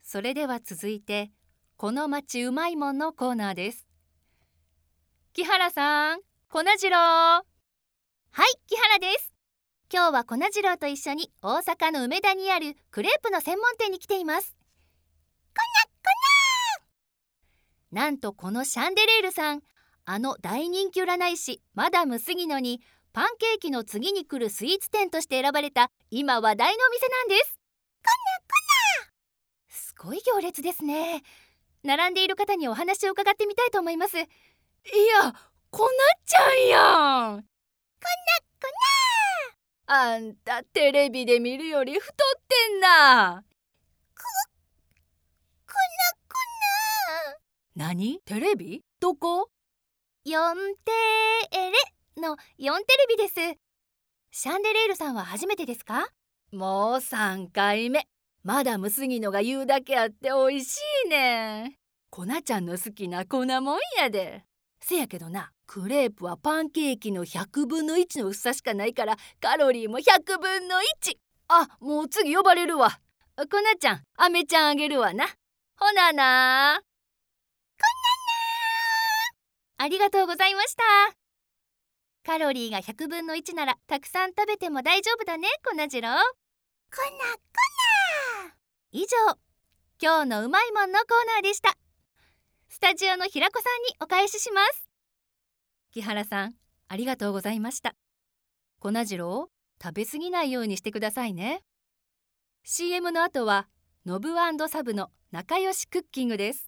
それでは続いて、この町うまいもんのコーナーです。木原さん、粉次郎。 はい、木原です。今日は粉次郎と一緒に大阪の梅田にあるクレープの専門店に来ています。 なんとこのシャンデレールさん、あの大人気占い師マダム杉野にパンケーキの次に来るスイーツ店として選ばれた今話題のお店なんです。すごい行列ですね。並んでいる方にお話を伺ってみたいと思います。いや、こなちゃんやん。あんたテレビで見るより太ってんな。何？テレビ？どこ 4テレの4テレビです。シャンデレールさんは初めてですか？ もう3回目。マダム杉野が言うだけあっておいしいねん。粉ちゃんの好きな粉もんやで。せやけどな、クレープはパンケーキの100分の1の薄さしかないからカロリーも100分の1。あ、もう次呼ばれるわ。粉ちゃん、アメちゃんあげるわな。ほなな。 ありがとうございました。カロリーが100分の1ならたくさん食べても大丈夫だね、粉次郎。以上、今日のうまいもんのコーナーでした。スタジオの平子さんにお返しします。 木原さん、ありがとうございました。粉次郎、食べ過ぎないようにしてくださいね。CM の後はノブ&サブの仲良しクッキングです。